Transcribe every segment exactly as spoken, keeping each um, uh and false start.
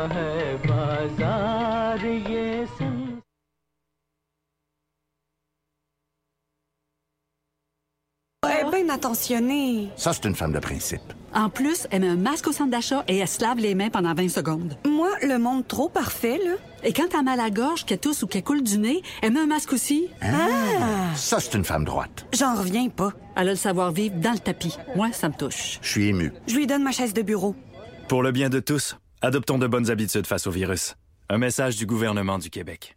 है बाजार ये सन Elle est bien attentionnée. Ça, c'est une femme de principe. En plus, elle met un masque au centre d'achat et elle se lave les mains pendant vingt secondes. Moi, le monde trop parfait, là. Et quand t'as mal à la gorge, qu'elle tousse ou qu'elle coule du nez, elle met un masque aussi. Ah! Ça, c'est une femme droite. J'en reviens pas. Elle a le savoir-vivre dans le tapis. Moi, ça me touche. Je suis ému. Je lui donne ma chaise de bureau. Pour le bien de tous, adoptons de bonnes habitudes face au virus. Un message du gouvernement du Québec.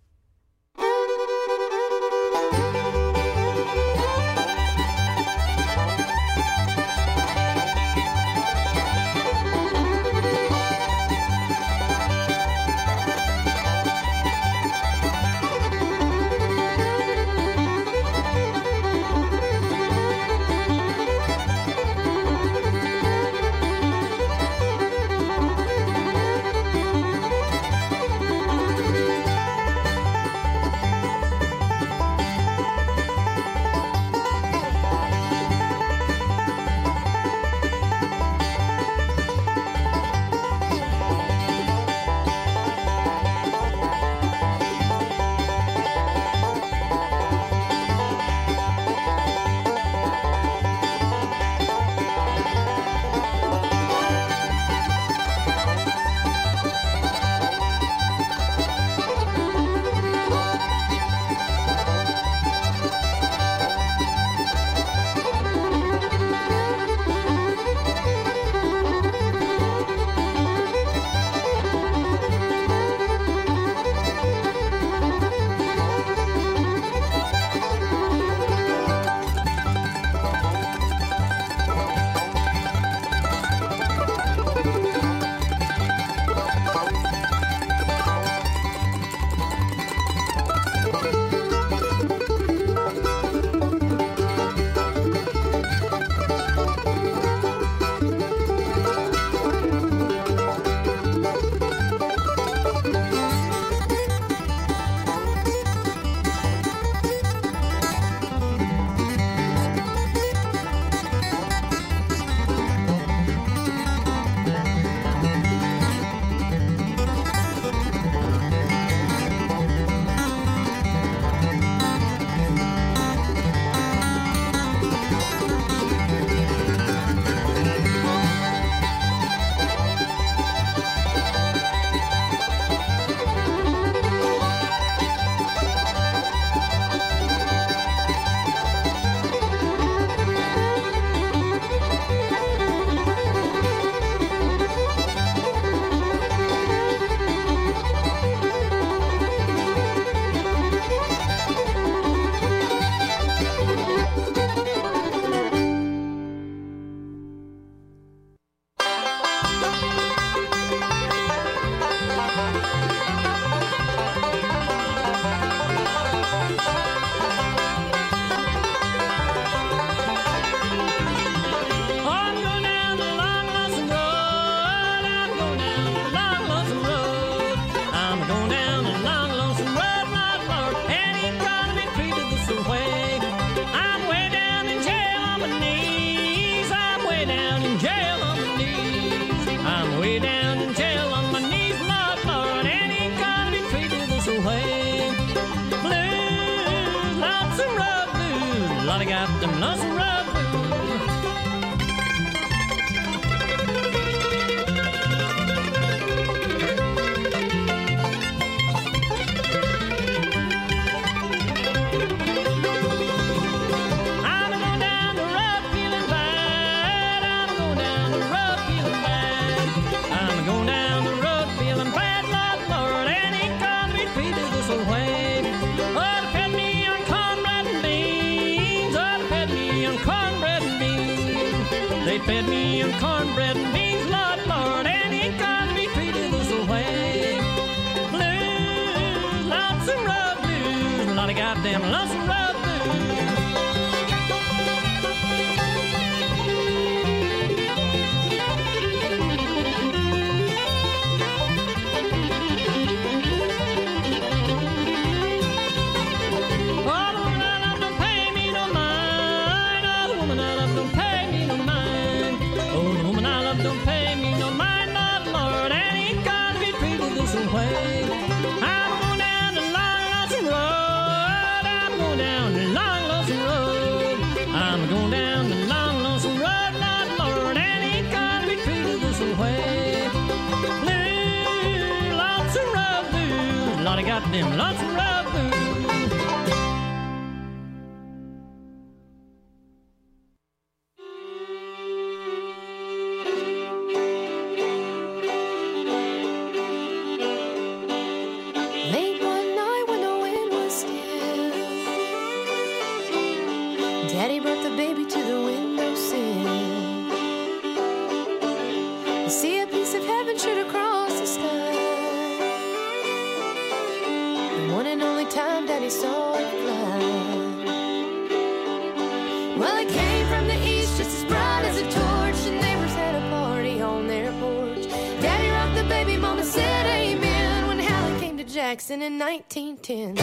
Fed me on cornbread and beans, Lord, Lord, and ain't gonna be treated this way. Blues, lots of rough blues, a lot of goddamn lots of rough don't pay me no mind, Lord, Lord, and ain't gonna be treated them lonesome love blues. Late one night when the wind was still, Daddy brought the baby to the windowsill. You see a piece of heaven shoot across the sky, the one and only time Daddy saw it fly. Well, it came from the east just as bright as a torch. The neighbors had a party on their porch. Daddy rocked the baby, Mama said amen when Hallie came to Jackson in nineteen ten.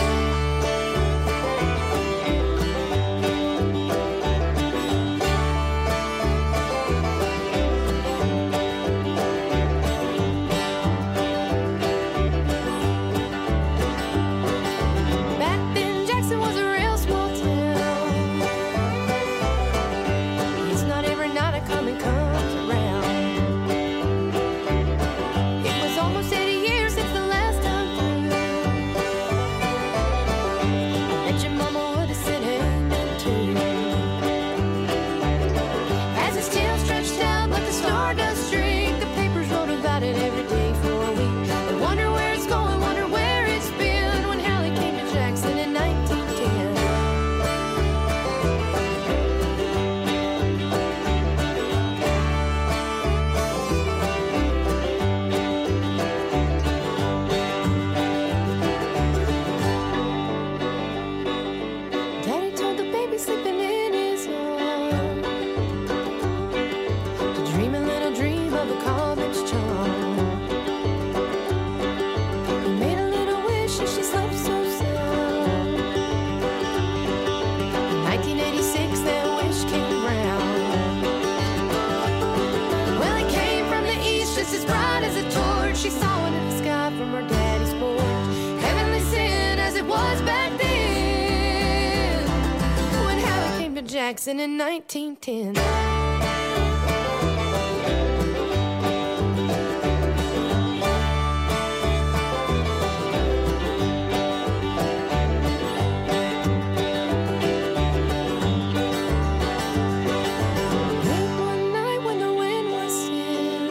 Back then, Jackson was a real small town. It's not every night a comet comes around. It was almost eighty years since the last time through. I bet your mama would have said amen too. As it still stretched out like the stardust streak, the papers wrote about it every day for a week. They wonder where it's going, wonder where it's been when Hallie came to Jackson in nineteen ten. Daddy told the baby sleeping in his arms to dream a little dream of a comet's charm. He made a little wish and she slept so sound. In nineteen eighty-six, that wish came round. Well, it came from the east just as bright as a torch. She saw it in the sky from her daddy's porch. Heavenly sin as it was back then when Hallie came to Jackson in nineteen ten. Late one night when the wind was still,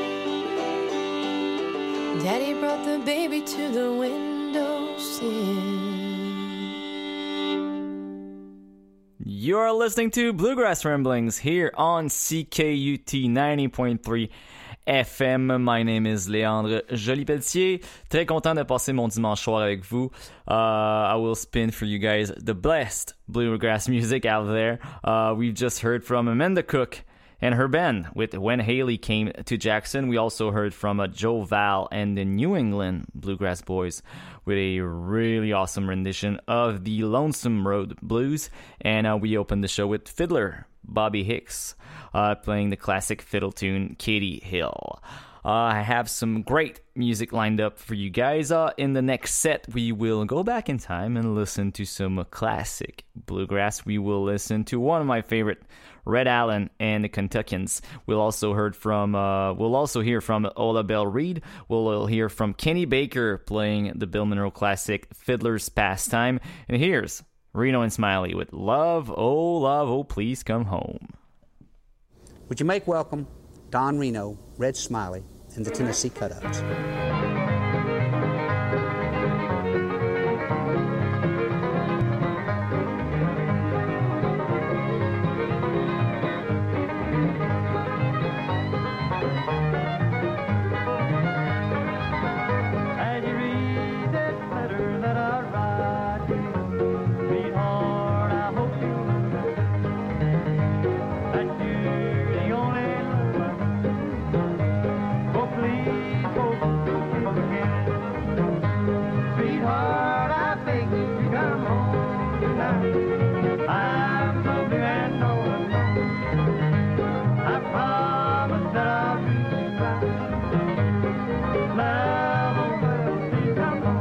Daddy brought the baby to the windowsill. You are listening to Bluegrass Ramblings here on C K U T ninety point three F M. My name is Léandre Joly-Pelletier. Très content de passer mon dimanche soir avec vous. Uh, I will spin for you guys the best bluegrass music out there. Uh, we've just heard from Amanda Cook and her band with When Haley Came to Jackson. We also heard from uh, Joe Val and the New England Bluegrass Boys with a really awesome rendition of the Lonesome Road Blues. And uh, we opened the show with fiddler Bobby Hicks uh, playing the classic fiddle tune Katie Hill. Uh, I have some great music lined up for you guys. Uh, in the next set, we will go back in time and listen to some classic bluegrass. We will listen to one of my favorite, Red Allen and the Kentuckians. We'll also heard from. Uh, we'll also hear from Ola Belle Reed. We'll hear from Kenny Baker playing the Bill Monroe classic Fiddler's Pastime. And here's Reno and Smiley with Love, Oh Love, Oh Please Come Home. Would you make welcome Don Reno, Red Smiley, and the Tennessee Cut-Ups? As you read this letter that I write you, sweetheart, I hope you know that you're the only one. Oh, please, oh, come again. Sweetheart, I beg you to come home tonight. I'm so blue and all alone. I promise that I'll be right. Love, oh, love, please come home.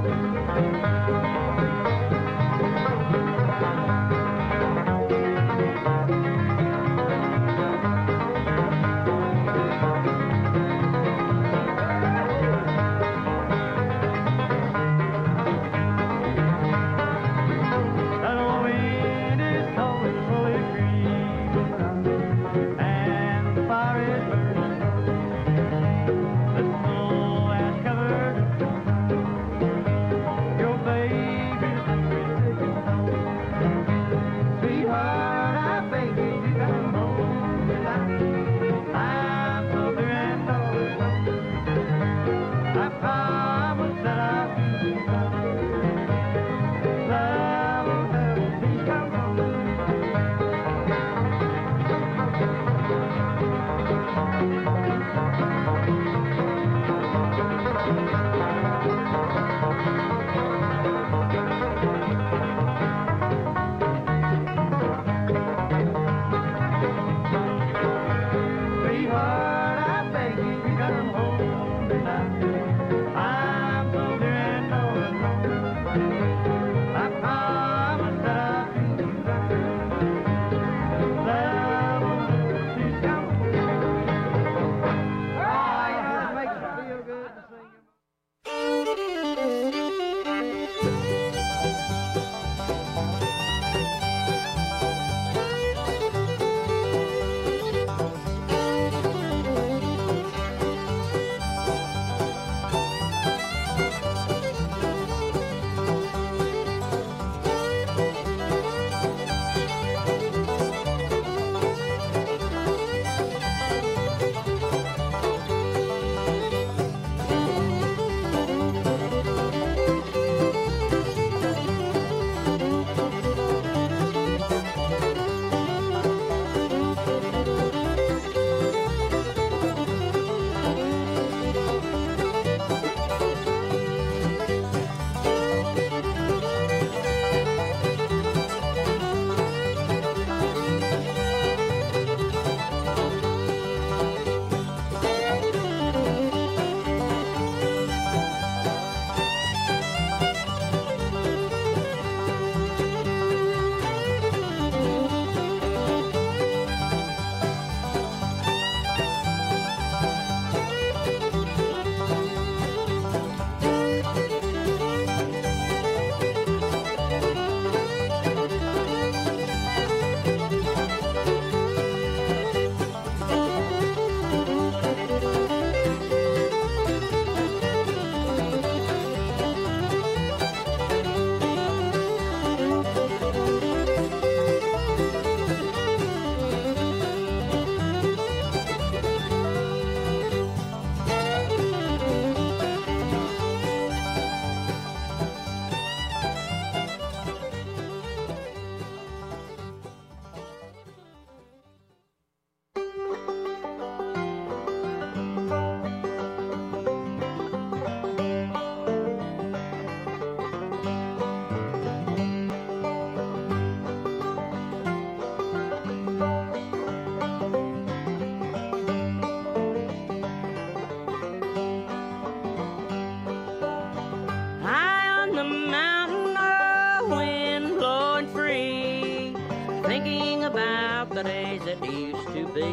the days that used to be.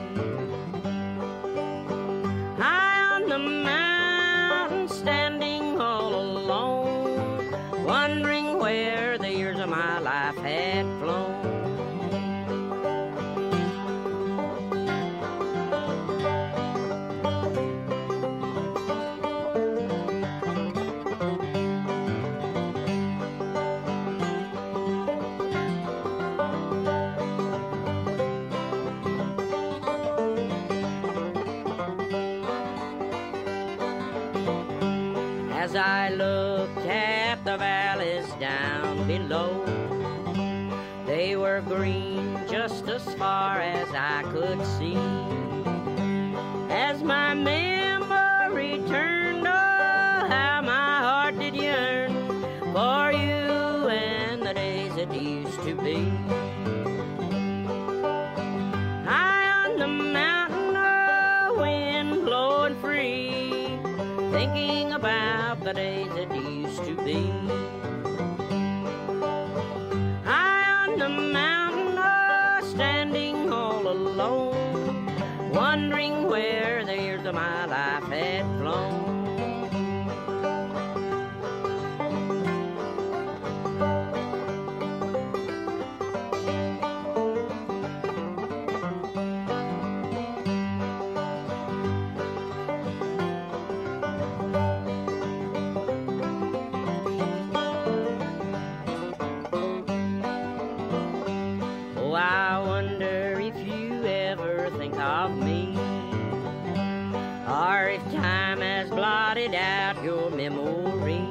High on the mountain, standing all alone, wondering where the years of my life had flown. As I looked at the valleys down below, they were green just as far as I could see. As my memory turned, oh, how my heart did yearn for you and the days that used to be. High on the mountain, oh, wind blowing free, thinking about the days that used to be. High on the mountain, oh, standing all alone, wondering where the years of my life had flown. Oh, I wonder if you ever think of me, or if time has blotted out your memory.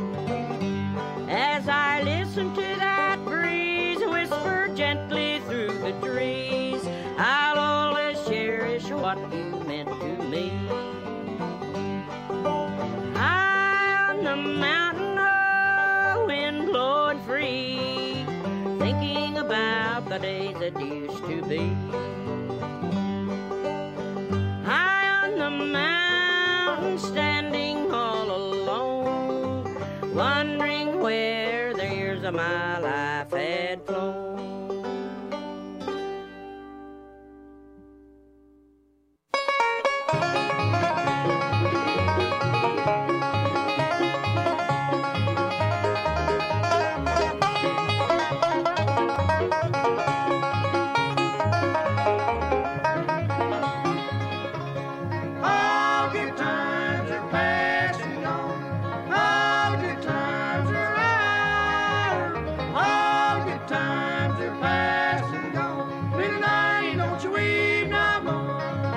As I listen to that breeze whisper gently through the trees, I'll always cherish what you meant to me. High on the mountain, oh, wind blowing free, thinking about the days that used to be. High on the mountain, standing all alone, wondering where the years of my life had flown. All good times are past and gone. All good times are out. All good times are past and gone. Little night, don't you weep no more.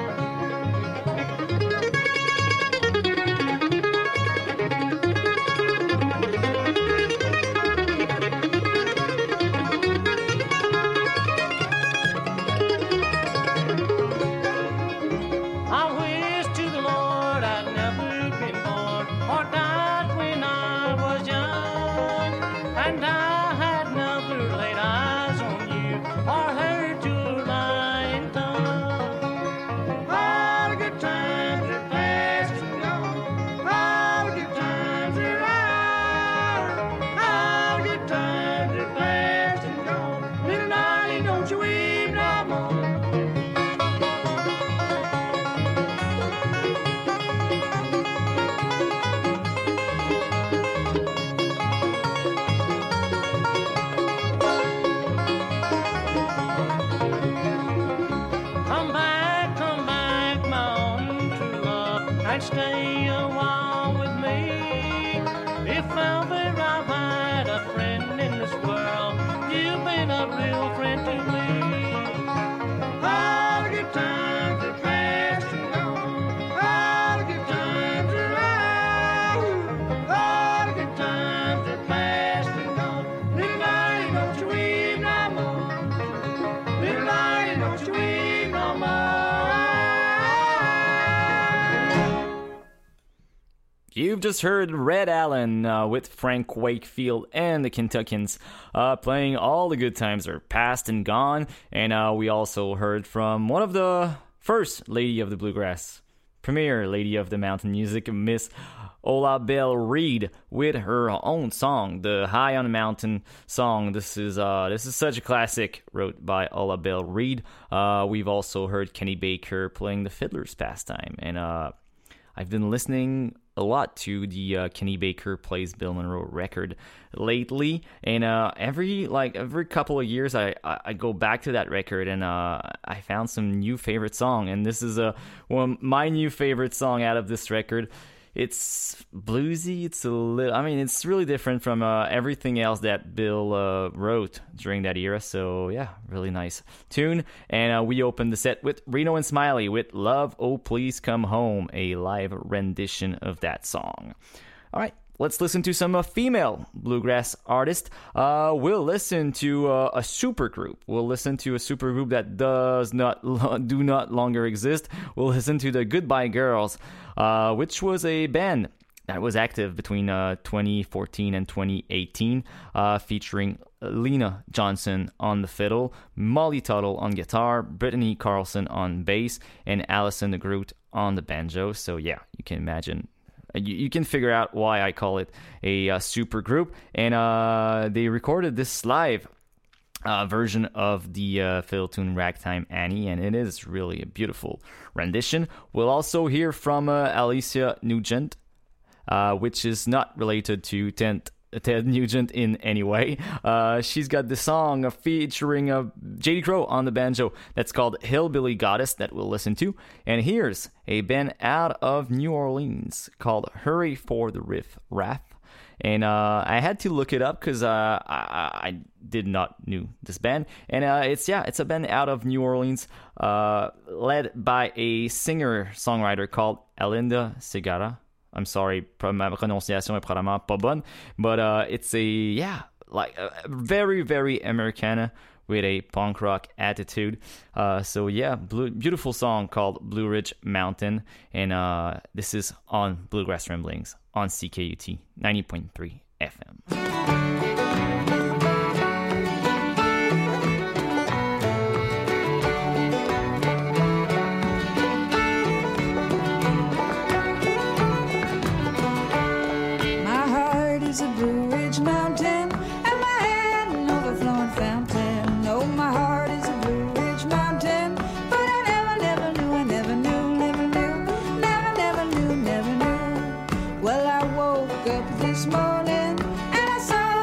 I wish to the Lord I'd never been born or died when I was young, and I had never laid eyes on you or heard your lying tongue. All the good times are past and gone. All the good times are out. All the good times are past and gone. Little Nolly, don't you weep no more. Come back, come back, my own true love, and stay a while with me. If ever I've had a friend in this world, you've been a real friend to me. All the good times are past and gone. All the good times are out. All the good times are past and gone. Little night, don't you weep no more. Little night, don't you weep no more. You've just heard Red Allen uh, with Frank Wakefield and the Kentuckians uh, playing All the Good Times Are Past and Gone. And uh, we also heard from one of the first Lady of the Bluegrass, premier lady of the mountain music, Miss Ola Belle Reed, with her own song, the High on the Mountain song. This is uh, this is such a classic, wrote by Ola Belle Reed. Uh, we've also heard Kenny Baker playing the fiddler's pastime, and uh, I've been listening a lot to the uh, Kenny Baker Plays Bill Monroe record lately, and uh, every like every couple of years I, I, I go back to that record, and uh, I found some new favorite song, and this is a well, my new favorite song out of this record. It's bluesy. It's a little. I mean, it's really different from uh, everything else that Bill uh, wrote during that era. So yeah, really nice tune. And uh, we opened the set with Reno and Smiley with "Love, Oh Please Come Home," a live rendition of that song. All right. Let's listen to some uh, female bluegrass artists. Uh, we'll listen to uh, a super group. We'll listen to a super group that does not do not longer exist. We'll listen to the Goodbye Girls, uh, which was a band that was active between uh, twenty fourteen and twenty eighteen, uh, featuring Lena Johnson on the fiddle, Molly Tuttle on guitar, Brittany Carlson on bass, and Alison DeGroot on the banjo. So yeah, you can imagine. You, you can figure out why I call it a uh, super group. And uh, they recorded this live uh, version of the uh, fiddle tune Ragtime Annie, and it is really a beautiful rendition. We'll also hear from uh, Alicia Nugent, uh, which is not related to Tent Ted Nugent in any way. Uh, she's got the song featuring uh, J D Crowe on the banjo that's called Hillbilly Goddess that we'll listen to. And here's a band out of New Orleans called Hurry for the Riff Raff. And uh, I had to look it up because uh, I, I did not knew this band. And uh, it's, yeah, it's a band out of New Orleans uh, led by a singer-songwriter called Alinda Segarra. I'm sorry, ma prononciation est probablement pas bonne, but uh, it's a, yeah, like a very, very Americana with a punk rock attitude. Uh, so yeah, blue, beautiful song called Blue Ridge Mountain, and uh, this is on Bluegrass Ramblings on C K U T ninety point three F M. Is a Blue Ridge Mountain, and my head an overflowing fountain. Oh, my heart is a Blue Ridge Mountain, but I never, never knew, I never knew, never knew, never, never knew, never knew. Well, I woke up this morning and I saw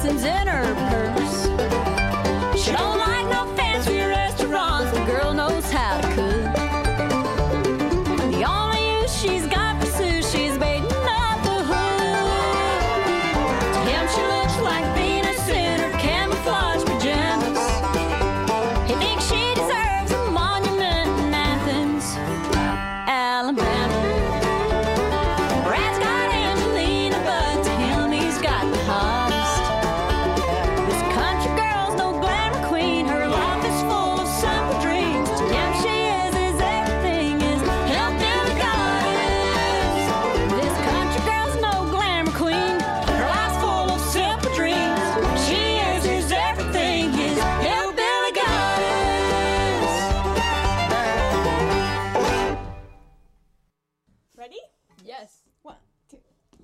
nothing's in her purse. She don't like no fancy restaurants, the girl knows how to cook. The only use she's got for sushi's baiting up the hook. To him she looks like Venus in her camouflage pajamas. He thinks she deserves a monument in Athens, Alabama. Brad's got Angelina, but to him he's got the hottest. This country girl's no glamour queen, her life is full of simple dreams. To him she is, is everything is hillbilly goddess. This country girl's no glamour queen, her life's full of simple dreams. She is, is everything is hillbilly goddess. Ready? Yes. One, two.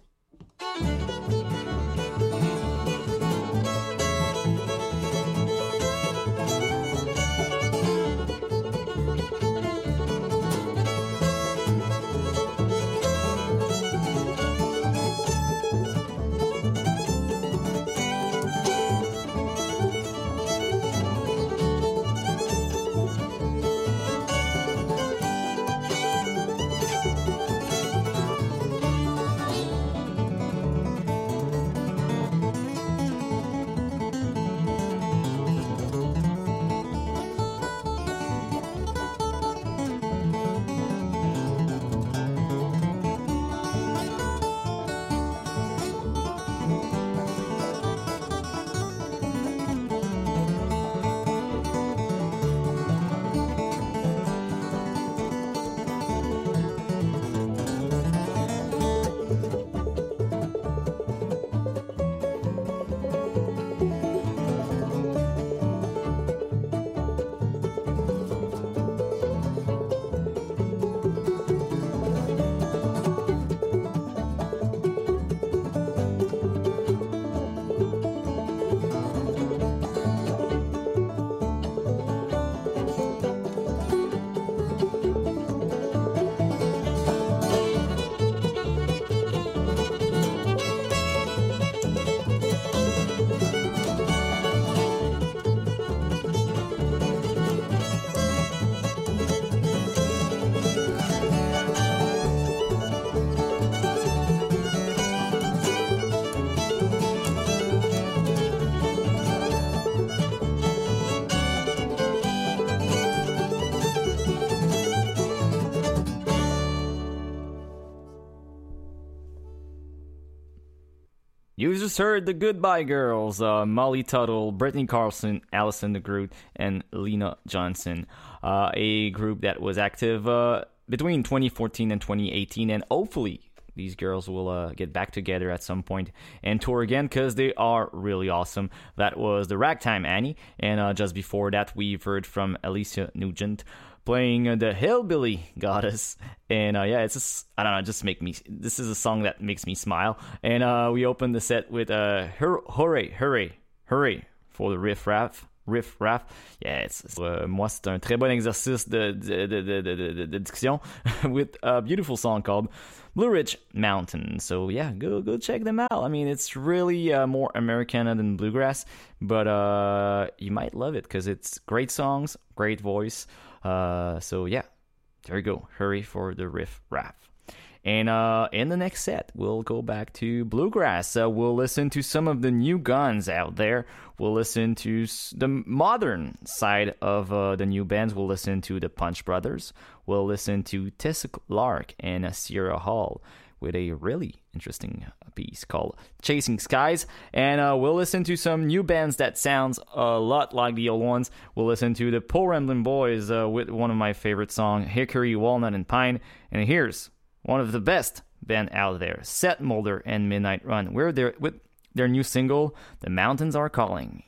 You just heard the Goodbye Girls, uh, Molly Tuttle, Brittany Carlson, Alison DeGroot, and Lena Johnson. Uh, a group that was active uh, between twenty fourteen and twenty eighteen, and hopefully these girls will uh, get back together at some point and tour again because they are really awesome. That was the Ragtime Annie, and uh, just before that we've heard from Alicia Nugent playing uh, the Hillbilly Goddess. And uh, yeah, it's just, I don't know, just make me, this is a song that makes me smile. And uh, we opened the set with uh, hur- Hooray, Hooray, Hooray for the Riff Raff. Riff Raff. Yeah, it's, it's, uh, moi, c'est un très bon exercice de, de, de, de, de, de, de diction with a beautiful song called Blue Ridge Mountain. So yeah, go go check them out. I mean, it's really uh, more Americana than bluegrass, but uh, you might love it because it's great songs, great voice. Uh, so yeah, there you go. Hurry for the Riff Raff. And uh, in the next set, we'll go back to bluegrass. Uh, we'll listen to some of the new guns out there. We'll listen to the modern side of uh, the new bands. We'll listen to the Punch Brothers. We'll listen to Tessa Clark and uh, Sierra Hall with a really interesting piece called Chasing Skies. And uh, we'll listen to some new bands that sounds a lot like the old ones. We'll listen to the Paul Ramblin' Boys uh, with one of my favorite songs, Hickory, Walnut, and Pine. And here's one of the best band out there, Seth Mulder and Midnight Run. We're there with their new single, The Mountains Are Calling.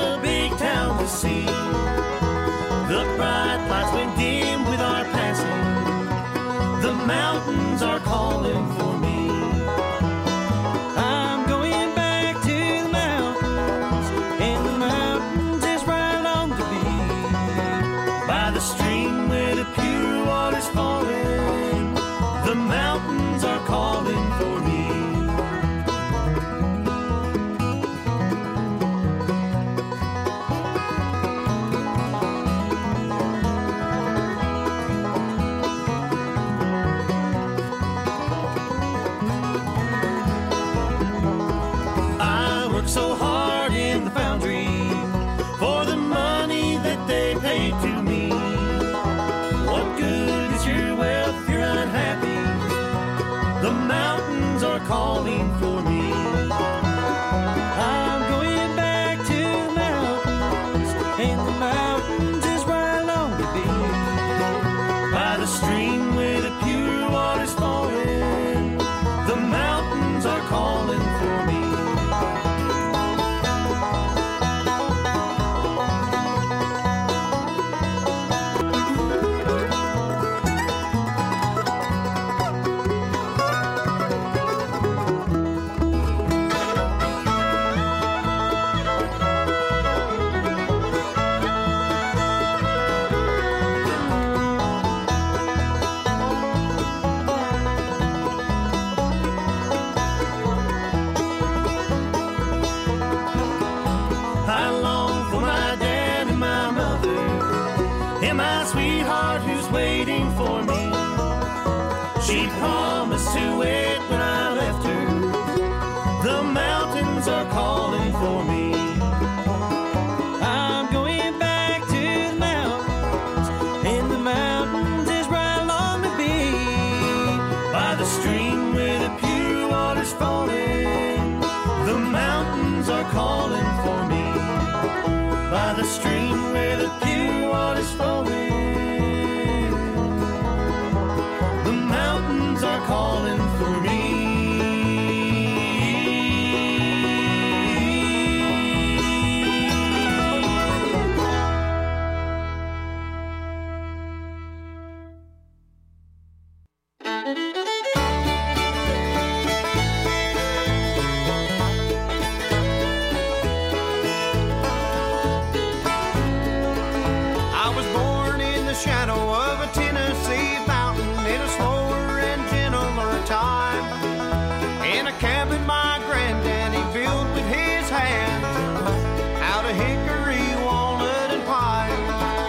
See, the bright lights went dim with our passing. mountains are calling for me. I'm going back to the mountains, and the mountains is right on the beat. By the stream where the pure water's falling, the mountains are calling for me. So hard in the foundry for the money that they pay to me. What good is your wealth if you're unhappy? The mountains are calling for me. I'm going back to the mountains, and the mountains is right along the beach. By the stream where the pure water's falling, the mountains are calling for me. Waiting for me. She promised to wait when I left her. The mountains are calling for me. I'm going back to the mountains, and the mountains is right along the beach. By the stream where the pure water's falling, the mountains are calling for me. By the stream where the pure water's falling, are calling for me. I was born in the shadow of a Tennessee mountain in a slower time, in a cabin my granddaddy built with his hands, out of hickory, walnut, and pine.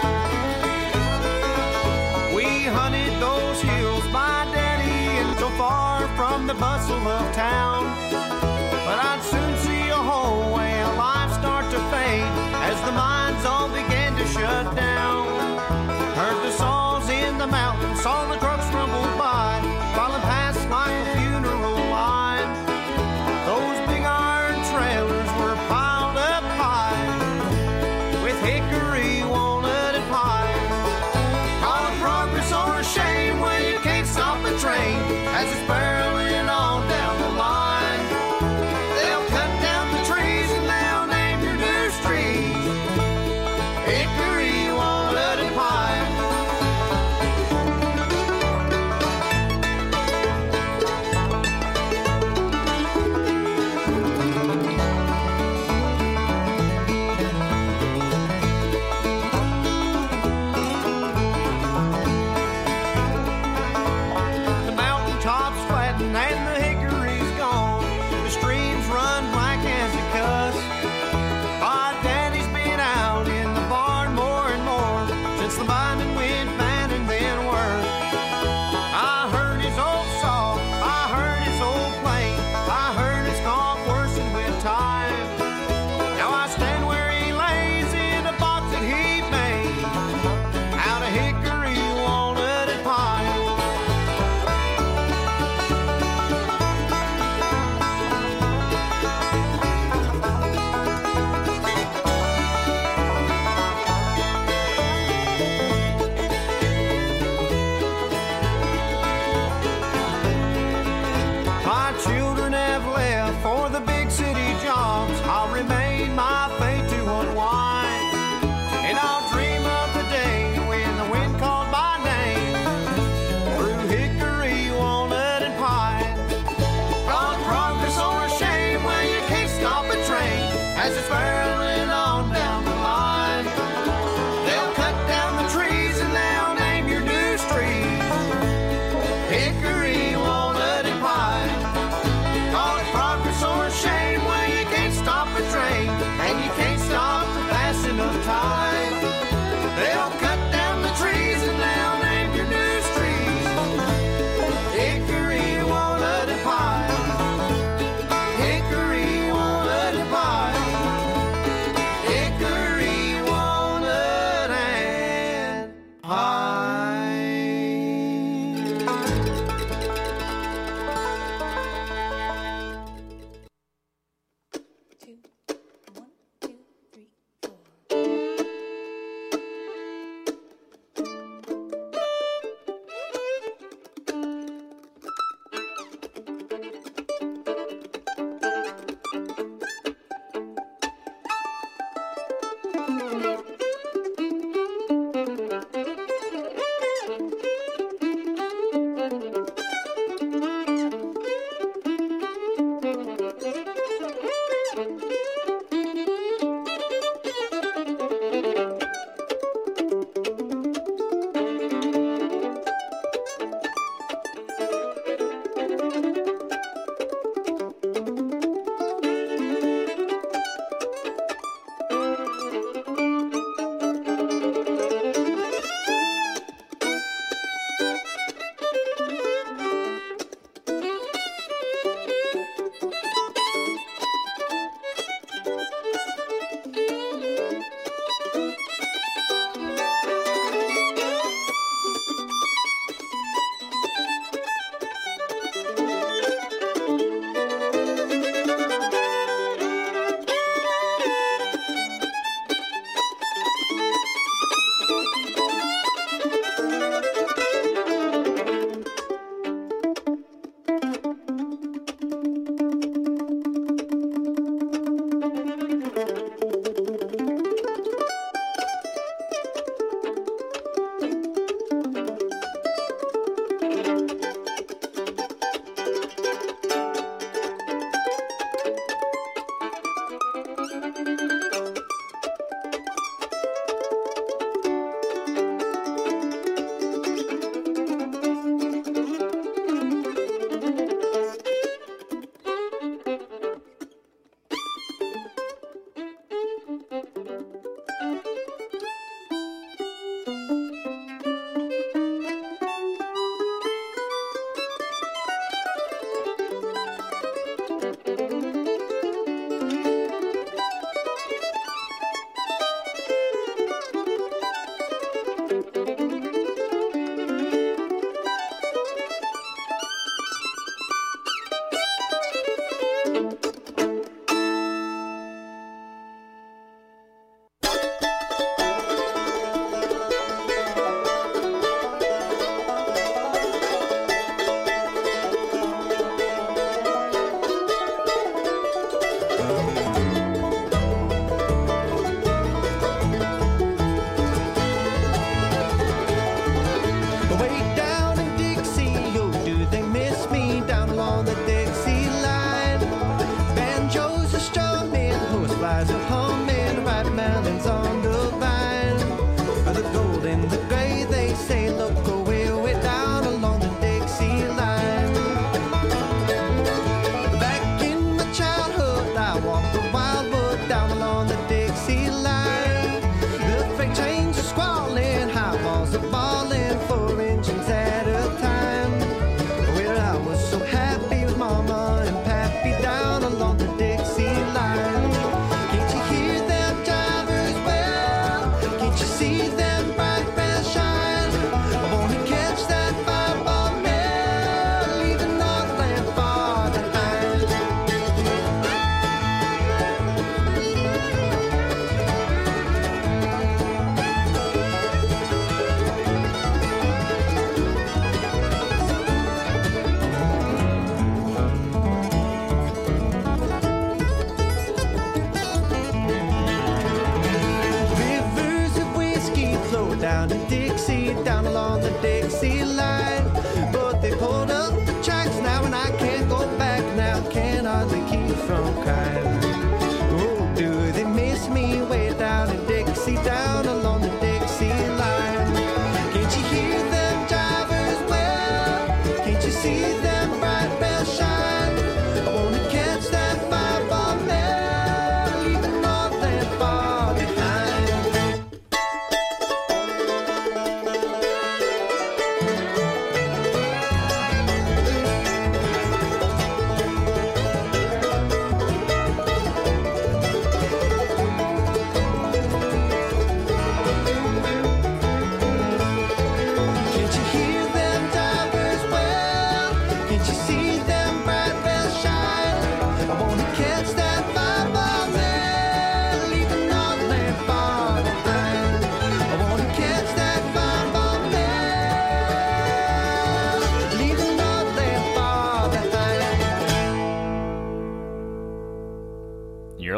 We hunted those hills by daddy, and so far from the bustle of town, but I'd soon see a whole way of life start to fade as the mines all began to shut down. Heard the saws in the mountains, saw the trucks rumble by, falling past like a funeral line. Those big iron trailers were piled up high with hickory, walnut, and pine. Call it progress or a shame when you can't stop the train as it's barreling on down the line. They'll cut down the trees and they'll name your new streets Hickory, walnut, and pine.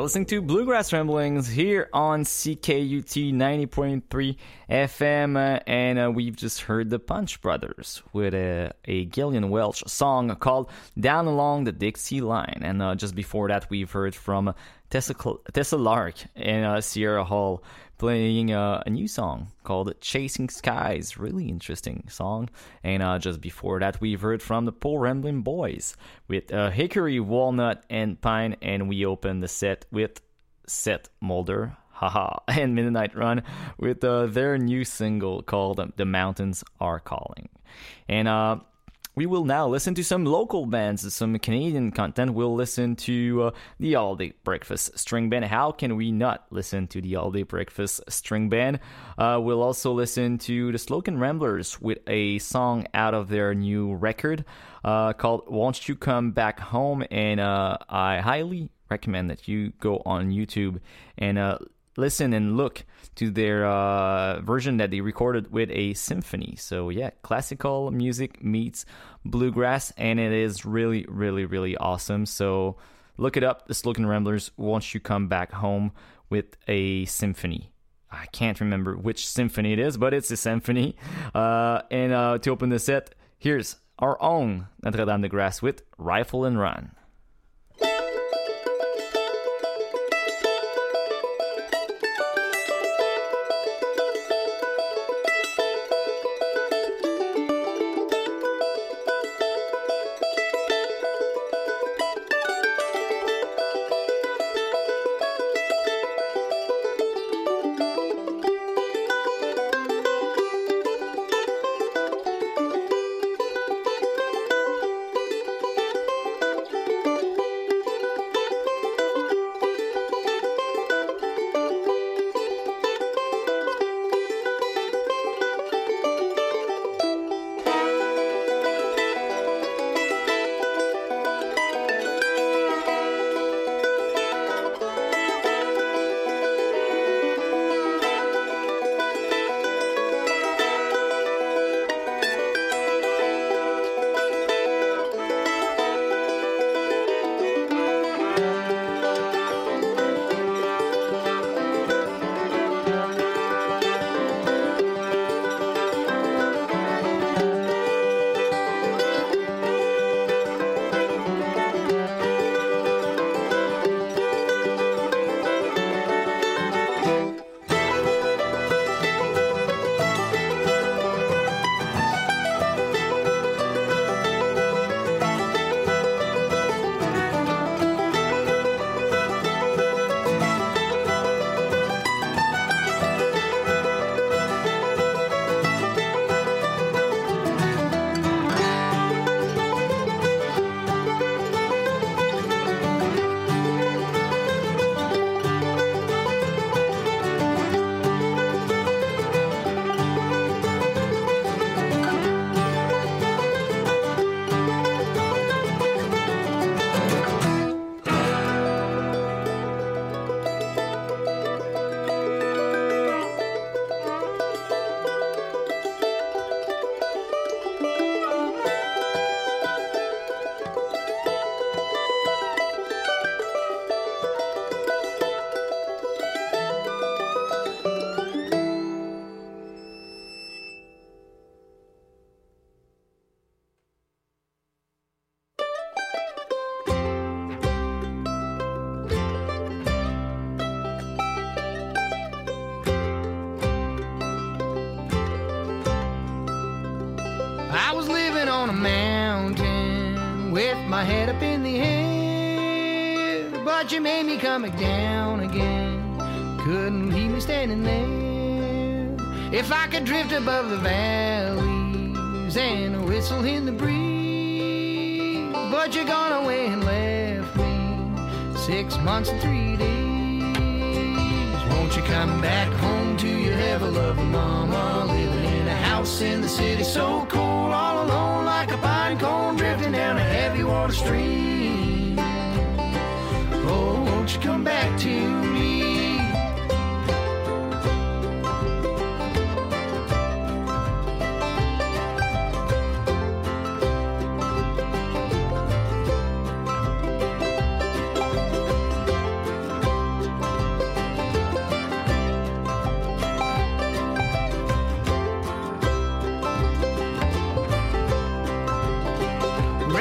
listening to Bluegrass Ramblings here on C K U T ninety point three F M, uh, and uh, we've just heard the Punch Brothers with a, a Gillian Welch song called Down Along the Dixie Line. And uh, just before that, we've heard from Tessa, Tessa Lark and uh, Sierra Hall playing uh, a new song called Chasing Skies. Really interesting song. And uh, just before that, we've heard from the Poor Rambling Boys with uh, Hickory, Walnut, and Pine. And we opened the set with Seth Mulder, haha, and Midnight Run with uh, their new single called The Mountains Are Calling. And uh, we will now listen to some local bands, some Canadian content. We'll listen to uh, the All Day Breakfast String Band. How can we not listen to the All Day Breakfast String Band? Uh, we'll also listen to the Slocan Ramblers with a song out of their new record uh, called Won't You Come Back Home? And uh, I highly recommend that you go on YouTube and uh, listen and look to their uh, version that they recorded with a symphony. So yeah, classical music meets bluegrass, and it is really, really, really awesome. So look it up, the Slocan Ramblers, Won't You Come Back Home, with a symphony. I can't remember which symphony it is, but it's a symphony. Uh, and uh, to open the set, here's our own Notre Dame de Grasse with Rifle and Run. on a mountain with my head up in the air, but you made me come back down again. Couldn't leave me standing there. If I could drift above the valleys and whistle in the breeze, but you're gone away and left me six months and three days. Won't you come back home to your ever-loving mama, living in a house in the city so cold, all alone like a pine cone drifting down a heavy water stream. Oh, won't you come back to me?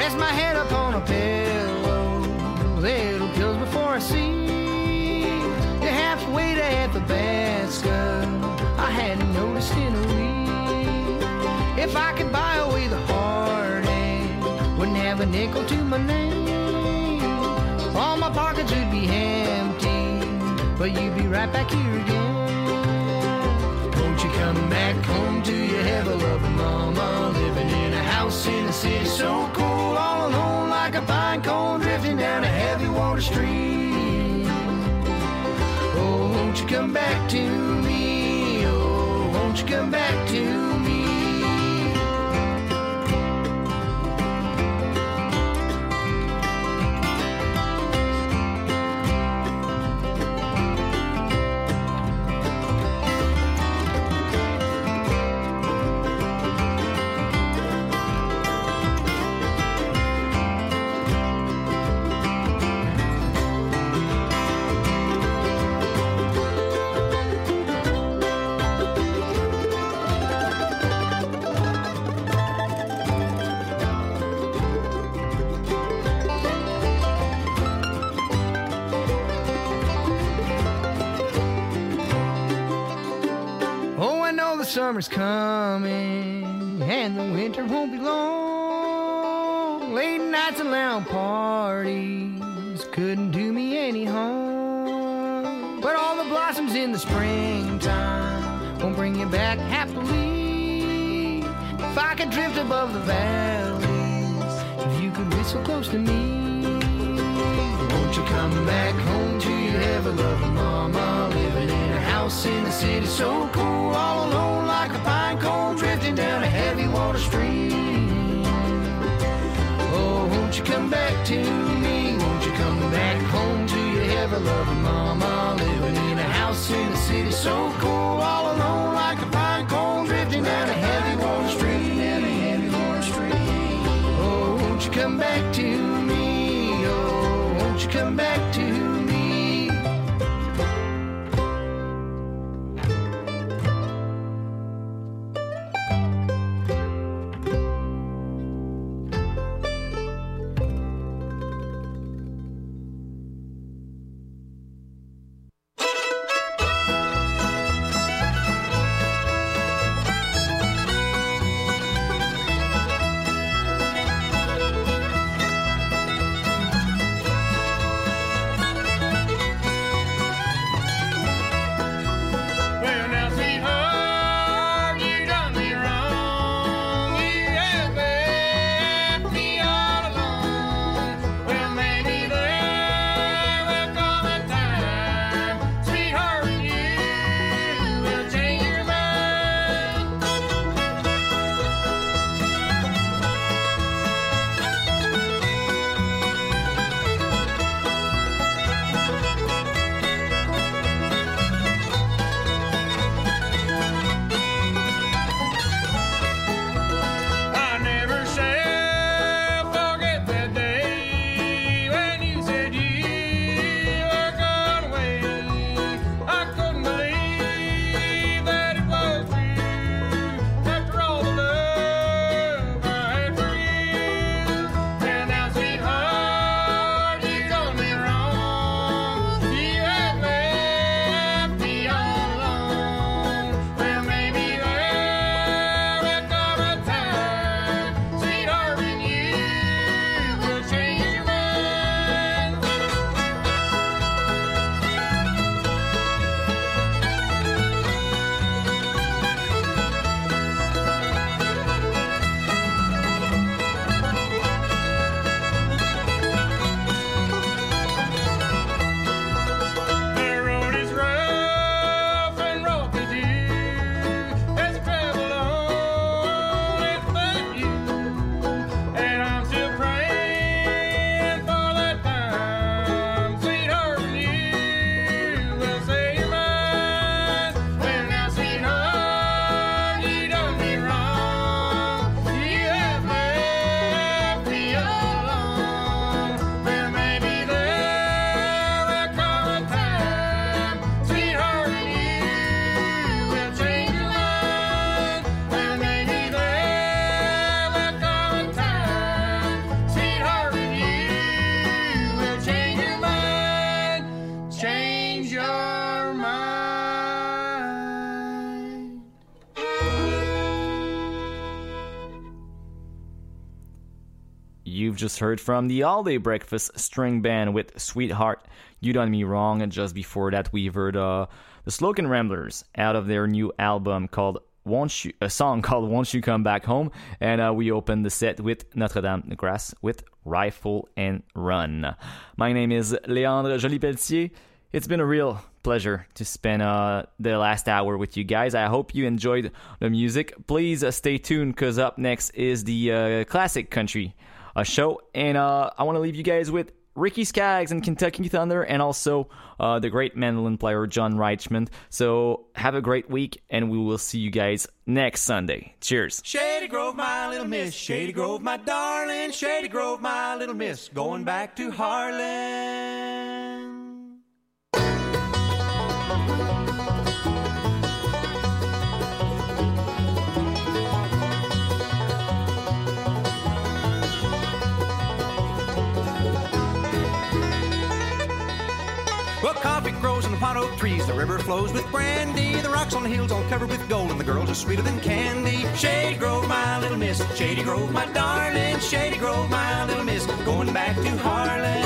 rest my head upon a pillow, little pills before I see you halfway to Athabasca. I hadn't noticed in a week. If I could buy away the heartache, wouldn't have a nickel to my name. All my pockets would be empty, but you'd be right back here again. Won't you come back home to your ever-loving mama, living in a house in a city so cool, all alone like a pine cone drifting down a heavy water stream. Oh, won't you come back to me? Oh, won't you come back to me? Summer's coming and the winter won't be long. Late nights and loud parties couldn't do me any harm, but all the blossoms in the springtime won't bring you back happily. If I could drift above the valleys, if you could whistle close to me, won't you come back home to your ever-loving mama, living in a house in the city so cool, all alone like a pine cone drifting down a heavy water stream. Oh, won't you come back to me? Won't you come back home to your ever-loving mama, living in a house in the city so cool, all alone like a pine cone drifting down a heavy water stream. Down a heavy water stream. Oh, won't you come back to me? Oh, won't you come back to me? You've just heard from the All Day Breakfast String Band with Sweetheart, You Done Me Wrong, and just before that we've heard uh, the Slocan Ramblers out of their new album called Won't You, a song called Won't You Come Back Home, and uh, we opened the set with Notre Dame de Grâce with Rifle and Run. My name is Léandre Joly-Pelletier. It's been a real pleasure to spend uh, the last hour with you guys. I hope you enjoyed the music. Please uh, stay tuned, because up next is the uh, Classic Country uh, show, and uh, I want to leave you guys with Ricky Skaggs and Kentucky Thunder, and also uh, the great mandolin player John Reichman. So have a great week, and we will see you guys next Sunday. Cheers. Shady Grove, my little miss, Shady Grove, my darling, Shady Grove, my little miss, going back to Harlan. Well, coffee grows in the pot oak trees, the river flows with brandy, the rocks on the hills all covered with gold, and the girls are sweeter than candy. Shady Grove, my little miss, Shady Grove, my darling, Shady Grove, my little miss, going back to Harlan.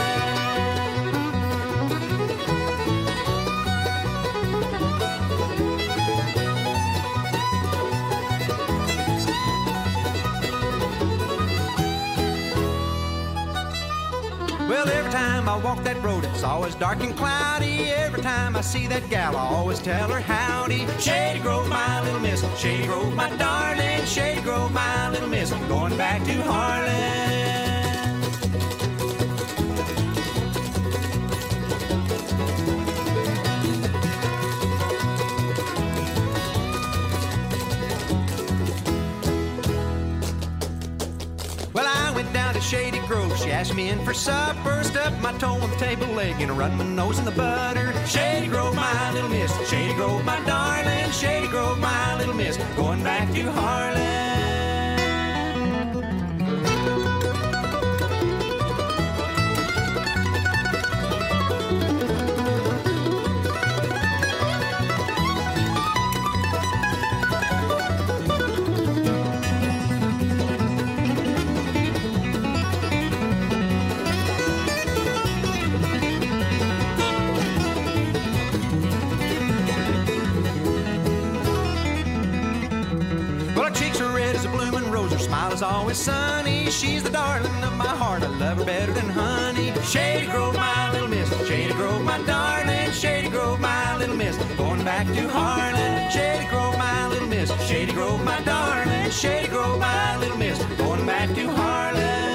Well, every time I walk that road, it's always dark and cloudy. Every time I see that gal, I always tell her howdy. Shady Grove, my little miss, Shady Grove, my darling, Shady Grove, my little miss, going back to Harlan. Shady Grove, she asked me in for supper, stuffed my toe on the table leg and run my nose in the butter. Shady Grove, my little miss, Shady Grove, my darling, Shady Grove, my little miss, going back to Harlan. Is always sunny, she's the darling of my heart, I love her better than honey. Shady Grove, my little miss, Shady Grove, my darling, Shady Grove, my little miss, going back to Harlan. Shady Grove, my little miss, Shady Grove, my darling, Shady Grove, my little miss, going back to Harlan.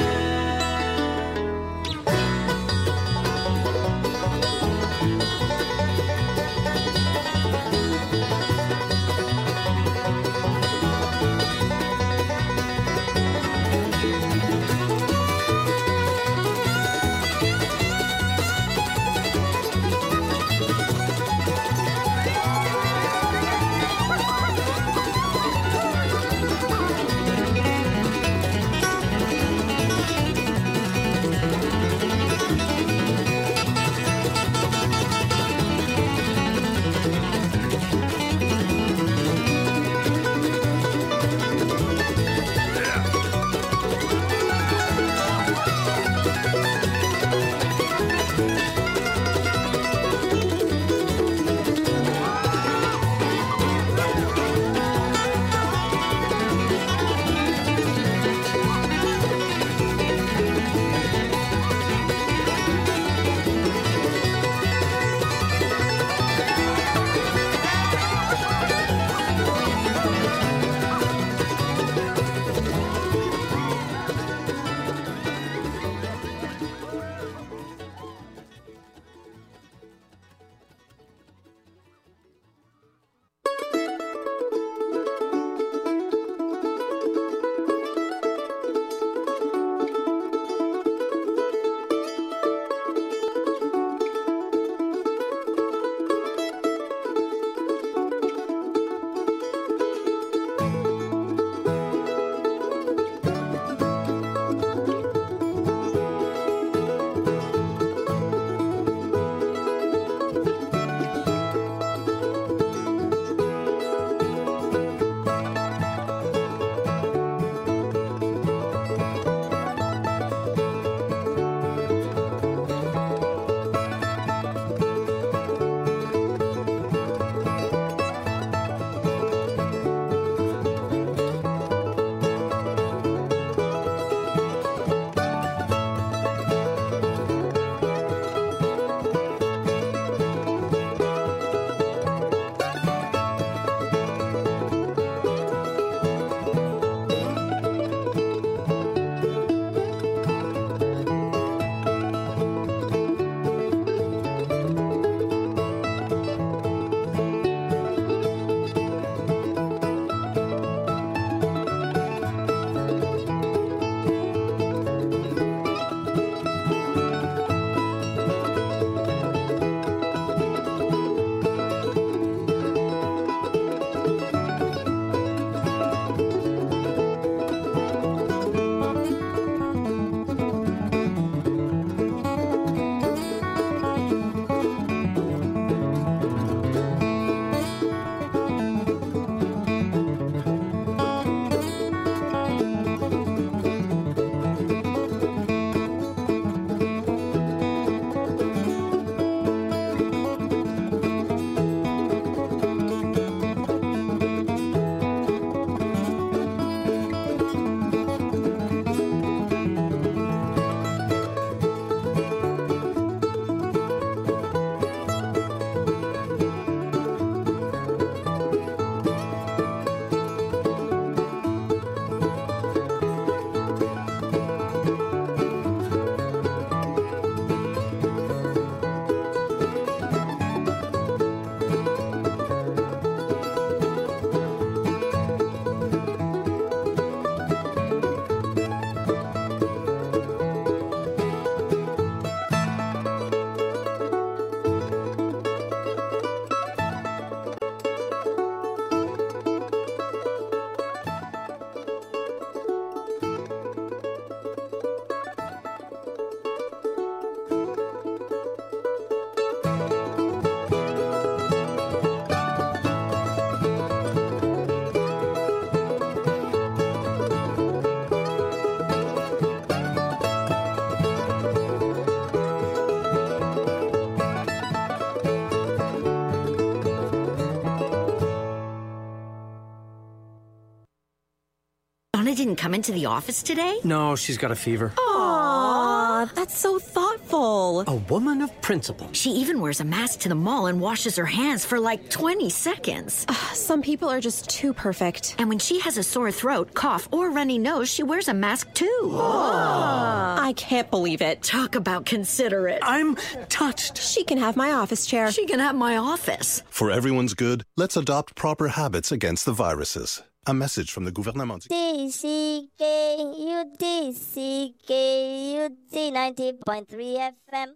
Donna didn't come into the office today? No, she's got a fever. Aw, that's so thoughtful. A woman of principle. She even wears a mask to the mall and washes her hands for like twenty seconds. Uh, some people are just too perfect. And when she has a sore throat, cough, or runny nose, she wears a mask too. Oh. I can't believe it. Talk about considerate. I'm touched. She can have my office chair. She can have my office. For everyone's good, let's adopt proper habits against the viruses. A message from the gouvernement. D C K U D C K U D ninety point three F M.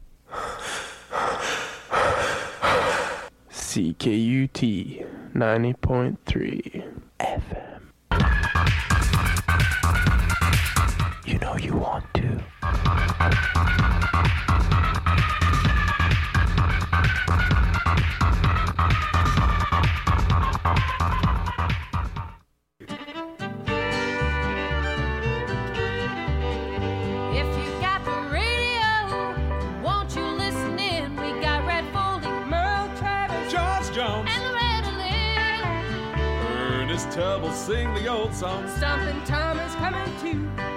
C K U T ninety point three F M. You know you want to. Tub will sing the old song. Stompin' Tom is coming too.